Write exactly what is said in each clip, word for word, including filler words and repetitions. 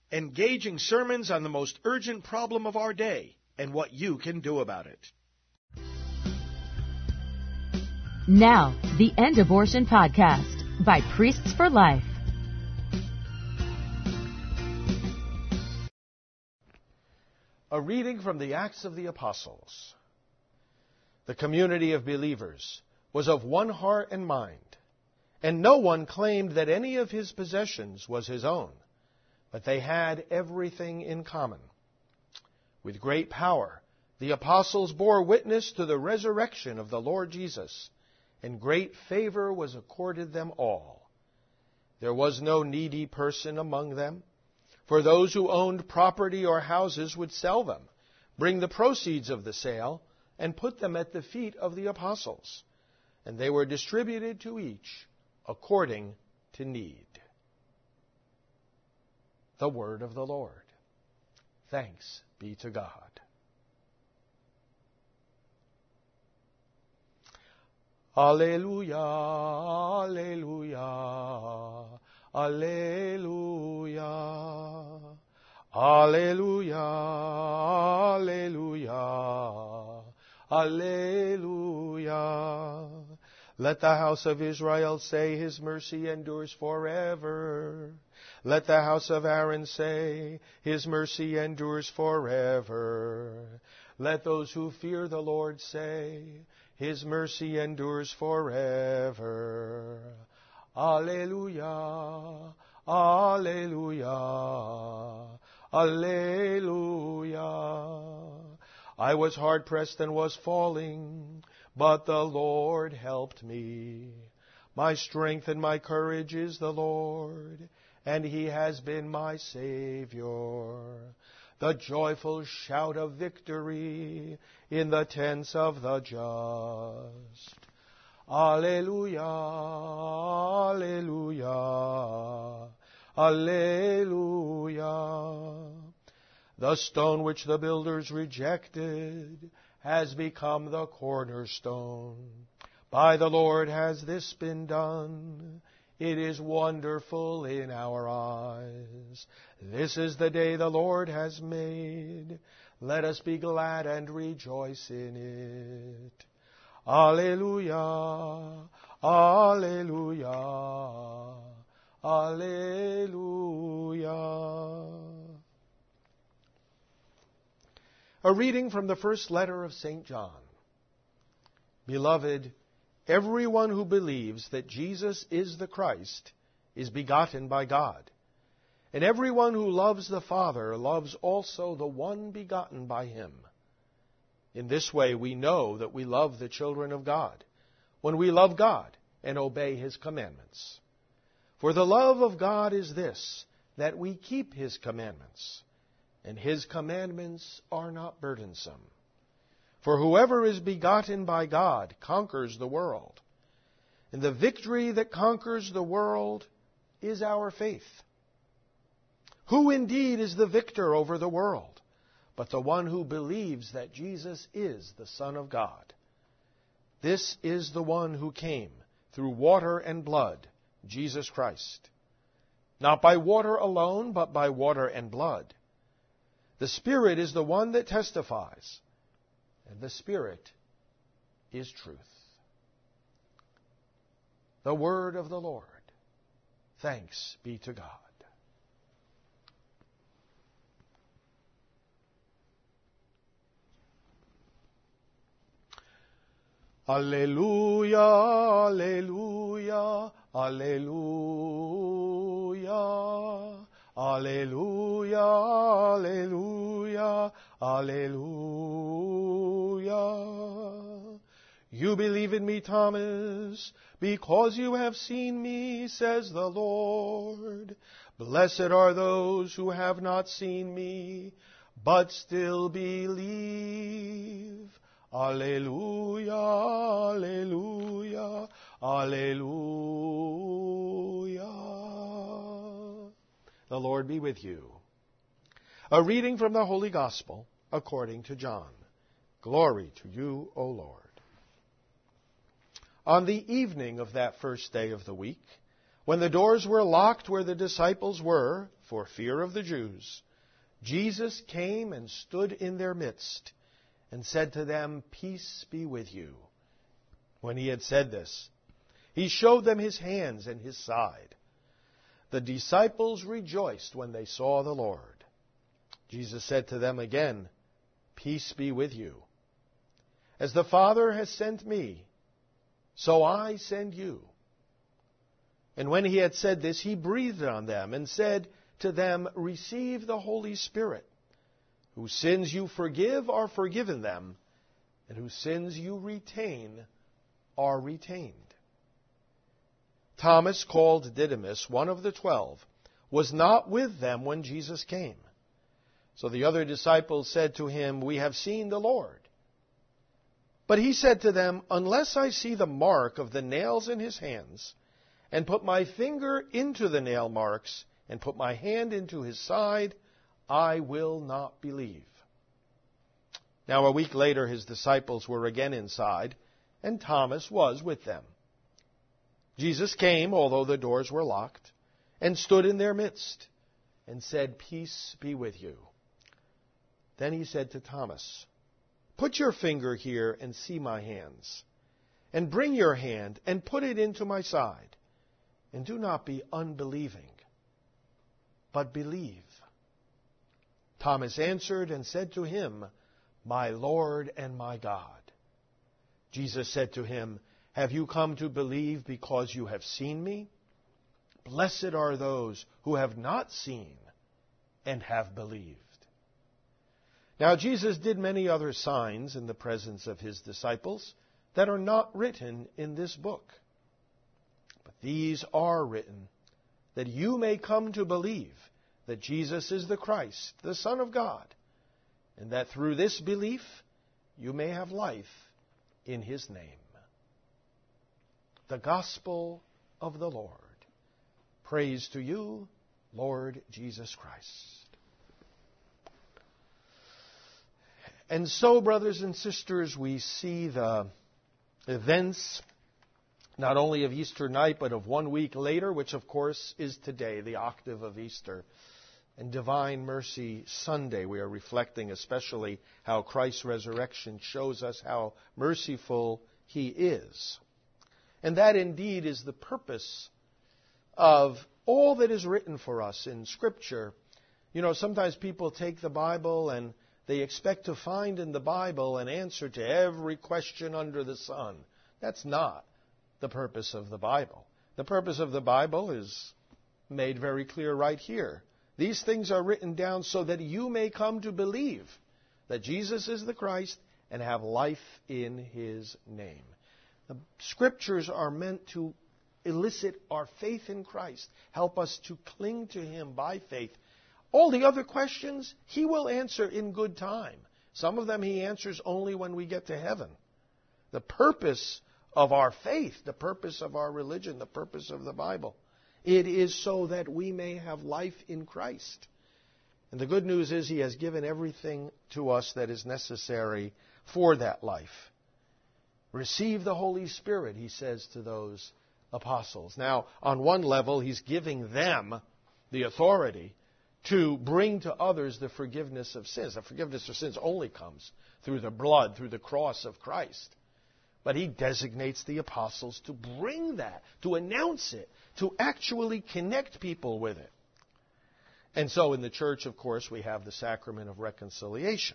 engaging sermons on the most urgent problem of our day and what you can do about it. Now, the End Abortion Podcast by Priests for Life. A reading from the Acts of the Apostles. The community of believers was of one heart and mind, and no one claimed that any of his possessions was his own, but they had everything in common. With great power, the apostles bore witness to the resurrection of the Lord Jesus, and great favor was accorded them all. There was no needy person among them, for those who owned property or houses would sell them, bring the proceeds of the sale, and put them at the feet of the apostles, and they were distributed to each according to need. The word of the Lord. Thanks be to God. Alleluia, alleluia, alleluia, alleluia, alleluia, alleluia. Let the house of Israel say, His mercy endures forever. Let the house of Aaron say, His mercy endures forever. Let those who fear the Lord say, His mercy endures forever. Alleluia, alleluia, alleluia. I was hard-pressed and was falling, but the Lord helped me. My strength and my courage is the Lord, and He has been my Savior. The joyful shout of victory in the tents of the just. Alleluia, alleluia, alleluia. The stone which the builders rejected has become the cornerstone. By the Lord has this been done. It is wonderful in our eyes. This is the day the Lord has made. Let us be glad and rejoice in it. Alleluia, alleluia, alleluia. A reading from the first letter of Saint John. Beloved, everyone who believes that Jesus is the Christ is begotten by God. And everyone who loves the Father loves also the one begotten by Him. In this way we know that we love the children of God, when we love God and obey His commandments. For the love of God is this, that we keep His commandments, and His commandments are not burdensome. For whoever is begotten by God conquers the world. And the victory that conquers the world is our faith. Who indeed is the victor over the world, but the one who believes that Jesus is the Son of God? This is the one who came through water and blood, Jesus Christ. Not by water alone, but by water and blood. The Spirit is the one that testifies, and the Spirit is truth. The word of the Lord. Thanks be to God. Alleluia, alleluia, alleluia. Alleluia, alleluia, alleluia. You believe in me, Thomas, because you have seen me, says the Lord. Blessed are those who have not seen me, but still believe. Alleluia, alleluia, alleluia. The Lord be with you. A reading from the Holy Gospel according to John. Glory to you, O Lord. On the evening of that first day of the week, when the doors were locked where the disciples were, for fear of the Jews, Jesus came and stood in their midst and said to them, "Peace be with you." When he had said this, he showed them his hands and his side. The disciples rejoiced when they saw the Lord. Jesus said to them again, "Peace be with you. As the Father has sent me, so I send you." And when he had said this, he breathed on them and said to them, "Receive the Holy Spirit. Whose sins you forgive are forgiven them, and whose sins you retain are retained." Thomas, called Didymus, one of the twelve, was not with them when Jesus came. So the other disciples said to him, "We have seen the Lord." But he said to them, "Unless I see the mark of the nails in his hands, and put my finger into the nail marks, and put my hand into his side, I will not believe." Now a week later his disciples were again inside, and Thomas was with them. Jesus came, although the doors were locked, and stood in their midst, and said, "Peace be with you." Then he said to Thomas, "Put your finger here and see my hands, and bring your hand and put it into my side, and do not be unbelieving, but believe." Thomas answered and said to him, "My Lord and my God." Jesus said to him, "Have you come to believe because you have seen me? Blessed are those who have not seen and have believed." Now Jesus did many other signs in the presence of his disciples that are not written in this book. But these are written that you may come to believe that Jesus is the Christ, the Son of God, and that through this belief you may have life in his name. The Gospel of the Lord. Praise to you, Lord Jesus Christ. And so, brothers and sisters, we see the events not only of Easter night, but of one week later, which of course is today, the octave of Easter. And Divine Mercy Sunday, we are reflecting especially how Christ's resurrection shows us how merciful he is. And that indeed is the purpose of all that is written for us in Scripture. You know, sometimes people take the Bible and they expect to find in the Bible an answer to every question under the sun. That's not the purpose of the Bible. The purpose of the Bible is made very clear right here. These things are written down so that you may come to believe that Jesus is the Christ and have life in his name. The Scriptures are meant to elicit our faith in Christ, help us to cling to him by faith. All the other questions, he will answer in good time. Some of them he answers only when we get to heaven. The purpose of our faith, the purpose of our religion, the purpose of the Bible, it is so that we may have life in Christ. And the good news is he has given everything to us that is necessary for that life. Receive the Holy Spirit, he says to those apostles. Now, on one level, he's giving them the authority to bring to others the forgiveness of sins. The forgiveness of sins only comes through the blood, through the cross of Christ. But he designates the apostles to bring that, to announce it, to actually connect people with it. And so in the church, of course, we have the sacrament of reconciliation.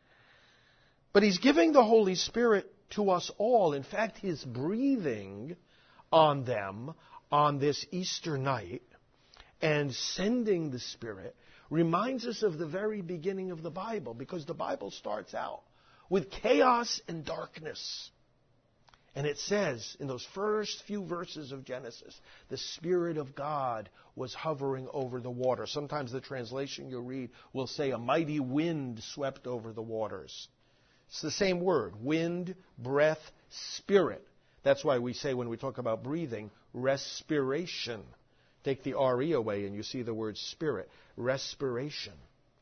But he's giving the Holy Spirit to us all. In fact, his breathing on them on this Easter night and sending the Spirit reminds us of the very beginning of the Bible, because the Bible starts out with chaos and darkness. And it says in those first few verses of Genesis, the Spirit of God was hovering over the water. Sometimes the translation you read will say a mighty wind swept over the waters. It's the same word, wind, breath, spirit. That's why we say when we talk about breathing, respiration. Take the R E away and you see the word spirit, respiration.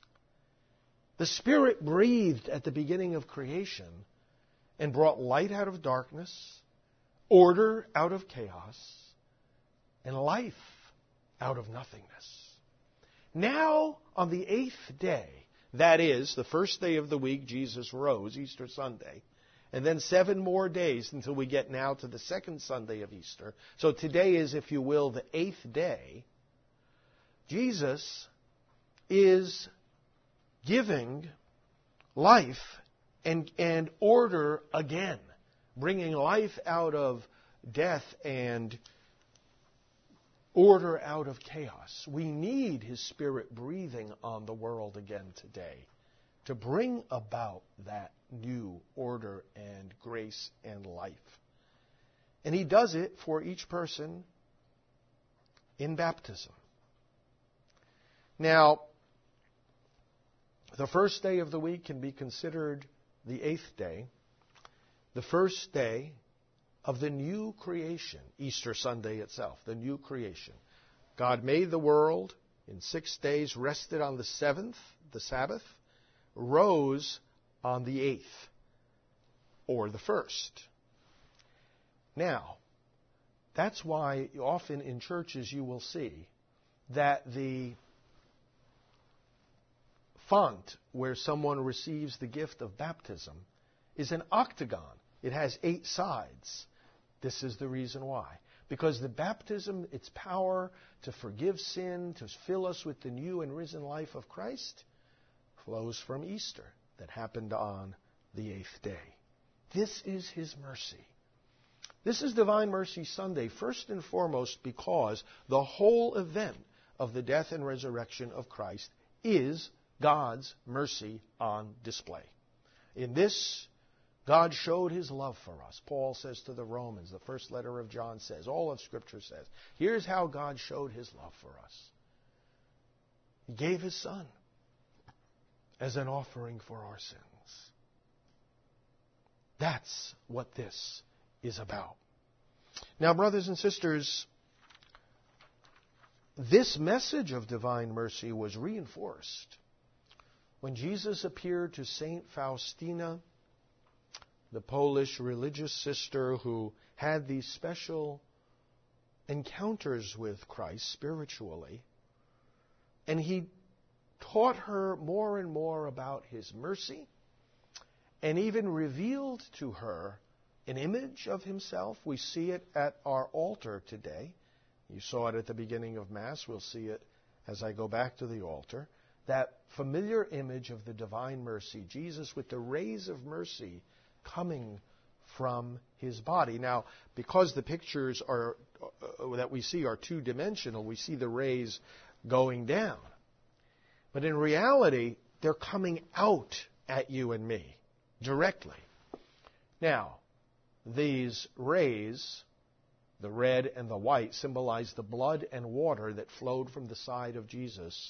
The Spirit breathed at the beginning of creation and brought light out of darkness, order out of chaos, and life out of nothingness. Now, on the eighth day, that is, the first day of the week, Jesus rose, Easter Sunday, and then seven more days until we get now to the second Sunday of Easter. So today is, if you will, the eighth day. Jesus is giving life and, and order again, bringing life out of death and order out of chaos. We need His Spirit breathing on the world again today to bring about that new order and grace and life. And He does it for each person in baptism. Now, the first day of the week can be considered the eighth day, the first day of the new creation, Easter Sunday itself, the new creation. God made the world in six days, rested on the seventh, the Sabbath, rose on the eighth, or the first. Now, that's why often in churches you will see that the font where someone receives the gift of baptism is an octagon. It has eight sides. This is the reason why. Because the baptism, its power to forgive sin, to fill us with the new and risen life of Christ, flows from Easter that happened on the eighth day. This is His mercy. This is Divine Mercy Sunday, first and foremost because the whole event of the death and resurrection of Christ is God's mercy on display. In this, God showed His love for us. Paul says to the Romans, the first letter of John says, all of Scripture says, here's how God showed His love for us. He gave His Son as an offering for our sins. That's what this is about. Now, brothers and sisters, this message of divine mercy was reinforced when Jesus appeared to Saint Faustina, the Polish religious sister who had these special encounters with Christ spiritually, and He taught her more and more about His mercy, and even revealed to her an image of Himself. We see it at our altar today. You saw it at the beginning of Mass. We'll see it as I go back to the altar. That familiar image of the divine mercy, Jesus with the rays of mercy coming from His body. Now, because the pictures are uh, that we see are two-dimensional, we see the rays going down. But in reality, they're coming out at you and me directly. Now, these rays, the red and the white, symbolize the blood and water that flowed from the side of Jesus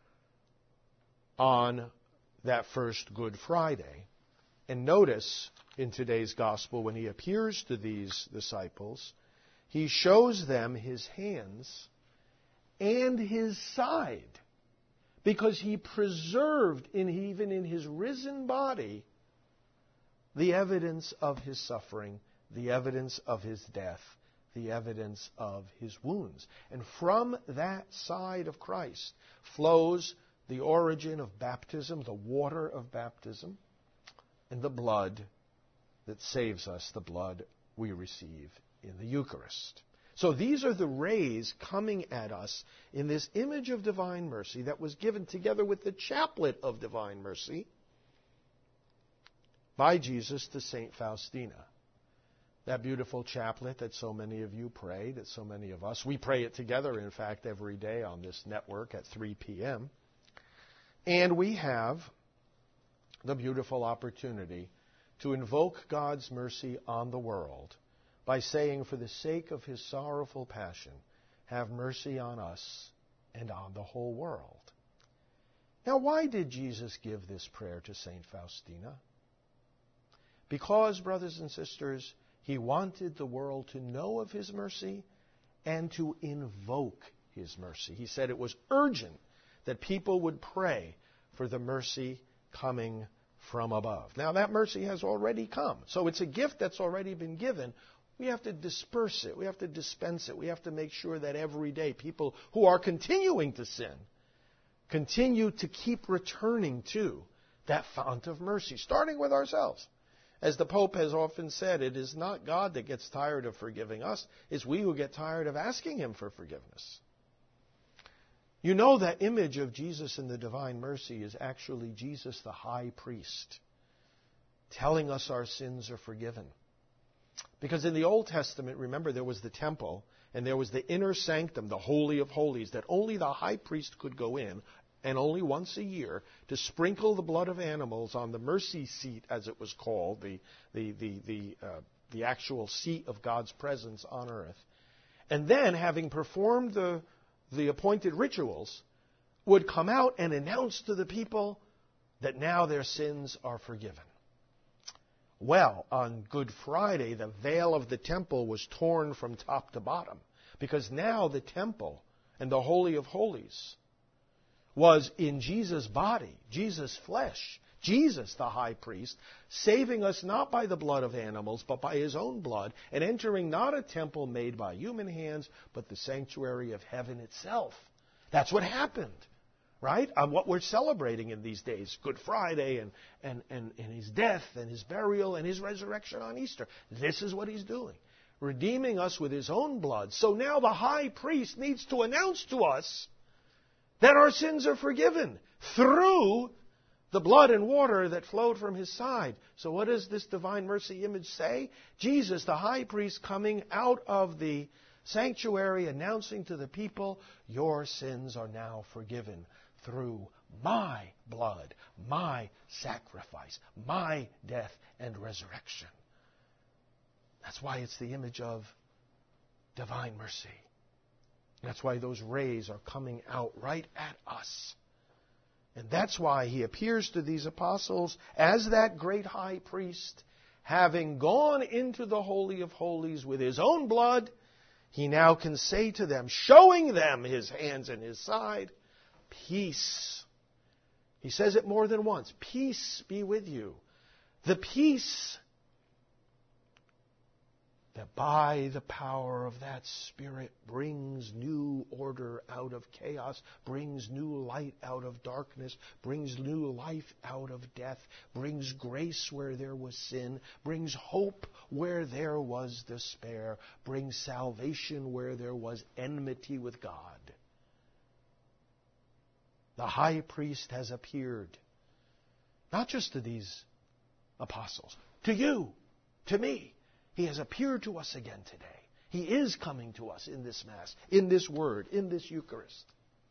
on that first Good Friday. And notice in today's gospel, when He appears to these disciples, He shows them His hands and His side, because He preserved, in even in His risen body, the evidence of His suffering, the evidence of His death, the evidence of His wounds. And from that side of Christ flows the origin of baptism, the water of baptism, and the blood that saves us, the blood we receive in the Eucharist. So these are the rays coming at us in this image of divine mercy that was given together with the chaplet of divine mercy by Jesus to Saint Faustina. That beautiful chaplet that so many of you pray, that so many of us, we pray it together, in fact, every day on this network at three p.m. And we have the beautiful opportunity to invoke God's mercy on the world by saying, for the sake of His sorrowful passion, have mercy on us and on the whole world. Now, why did Jesus give this prayer to Saint Faustina? Because, brothers and sisters, He wanted the world to know of His mercy and to invoke His mercy. He said it was urgent that people would pray for the mercy coming from above. Now, that mercy has already come. So it's a gift that's already been given. We have to disperse it. We have to dispense it. We have to make sure that every day people who are continuing to sin continue to keep returning to that fount of mercy, starting with ourselves. As the Pope has often said, it is not God that gets tired of forgiving us. It's we who get tired of asking Him for forgiveness. You know that image of Jesus in the divine mercy is actually Jesus the high priest, telling us our sins are forgiven. Because in the Old Testament, remember, there was the temple, and there was the inner sanctum, the Holy of Holies, that only the high priest could go in, and only once a year, to sprinkle the blood of animals on the mercy seat, as it was called, the, the, the, the, uh, the actual seat of God's presence on earth. And then, having performed the, the appointed rituals, would come out and announce to the people that now their sins are forgiven. Well, on Good Friday, the veil of the temple was torn from top to bottom, because now the temple and the Holy of Holies was in Jesus' body, Jesus' flesh, Jesus, the high priest, saving us not by the blood of animals, but by His own blood, and entering not a temple made by human hands, but the sanctuary of heaven itself. That's what happened, right? On what we're celebrating in these days, Good Friday, and, and, and, and His death, and His burial, and His resurrection on Easter. This is what He's doing, redeeming us with His own blood. So now the high priest needs to announce to us that our sins are forgiven through the blood and water that flowed from His side. So what does this divine mercy image say? Jesus, the high priest, coming out of the sanctuary, announcing to the people, your sins are now forgiven through my blood, my sacrifice, my death and resurrection. That's why it's the image of divine mercy. That's why those rays are coming out right at us. And that's why He appears to these apostles as that great high priest, having gone into the Holy of Holies with His own blood. He now can say to them, showing them His hands and His side, peace. He says it more than once. Peace be with you. The peace that by the power of that Spirit brings new order out of chaos, brings new light out of darkness, brings new life out of death, brings grace where there was sin, brings hope where there was despair, brings salvation where there was enmity with God. The high priest has appeared, not just to these apostles, to you, to me. He has appeared to us again today. He is coming to us in this Mass, in this Word, in this Eucharist.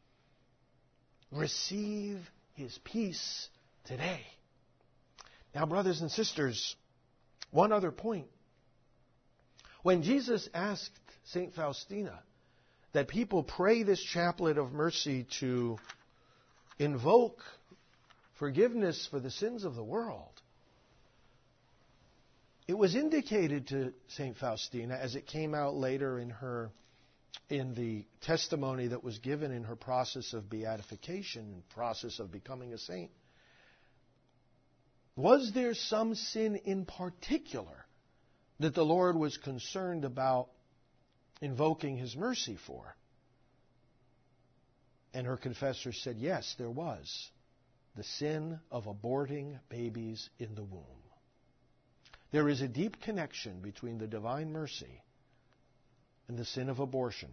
Receive His peace today. Now, brothers and sisters, one other point. When Jesus asked Saint Faustina that people pray this chaplet of mercy to invoke forgiveness for the sins of the world, it was indicated to Saint Faustina, as it came out later in her, in the testimony that was given in her process of beatification, process of becoming a saint. Was there some sin in particular that the Lord was concerned about invoking His mercy for? And her confessor said, yes, there was. The sin of aborting babies in the womb. There is a deep connection between the divine mercy and the sin of abortion.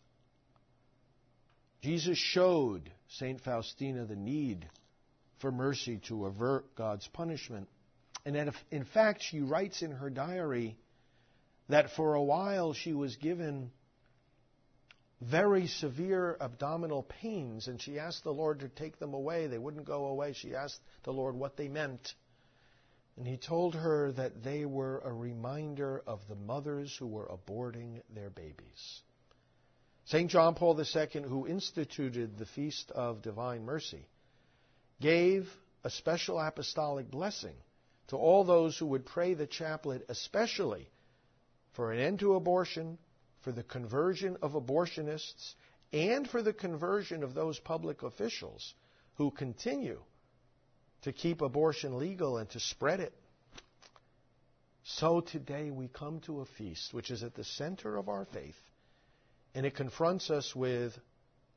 Jesus showed Saint Faustina the need for mercy to avert God's punishment. And that if, in fact, she writes in her diary that for a while she was given very severe abdominal pains, and she asked the Lord to take them away. They wouldn't go away. She asked the Lord what they meant. And He told her that they were a reminder of the mothers who were aborting their babies. Saint John Paul the Second, who instituted the Feast of Divine Mercy, gave a special apostolic blessing to all those who would pray the chaplet, especially for an end to abortion, for the conversion of abortionists, and for the conversion of those public officials who continue to keep abortion legal and to spread it. So today we come to a feast which is at the center of our faith, and it confronts us with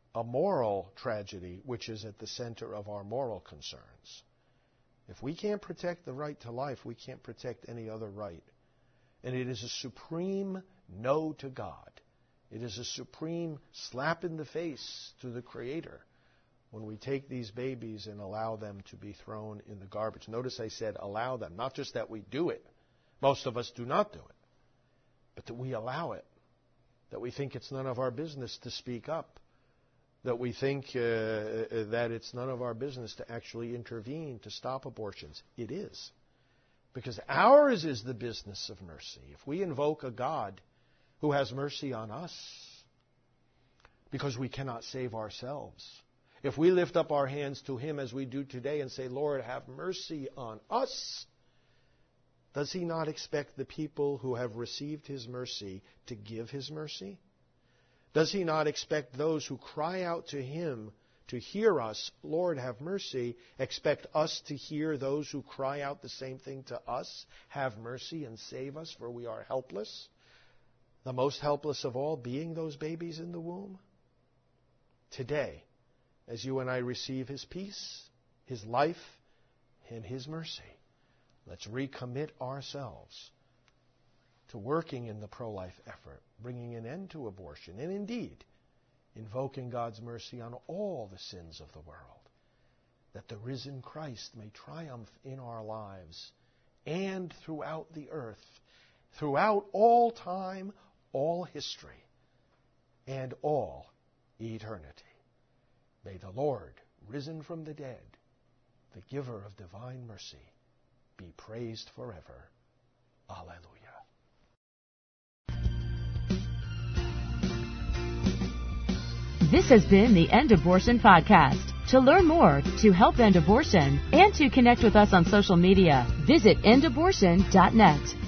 a moral tragedy which is at the center of our moral concerns. If we can't protect the right to life, we can't protect any other right. And it is a supreme no to God. It is a supreme slap in the face to the Creator when we take these babies and allow them to be thrown in the garbage. Notice I said allow them, not just that we do it. Most of us do not do it. But that we allow it. That we think it's none of our business to speak up. That we think uh, that it's none of our business to actually intervene to stop abortions. It is. Because ours is the business of mercy. If we invoke a God who has mercy on us, because we cannot save ourselves, if we lift up our hands to Him as we do today and say, Lord, have mercy on us, does He not expect the people who have received His mercy to give His mercy? Does He not expect those who cry out to Him to hear us, Lord, have mercy, expect us to hear those who cry out the same thing to us, have mercy and save us, for we are helpless? The most helpless of all being those babies in the womb? Today, as you and I receive His peace, His life, and His mercy, let's recommit ourselves to working in the pro-life effort, bringing an end to abortion, and indeed, invoking God's mercy on all the sins of the world, that the risen Christ may triumph in our lives and throughout the earth, throughout all time, all history, and all eternity. May the Lord, risen from the dead, the giver of divine mercy, be praised forever. Alleluia. This has been the End Abortion Podcast. To learn more, to help end abortion, and to connect with us on social media, visit end abortion dot net.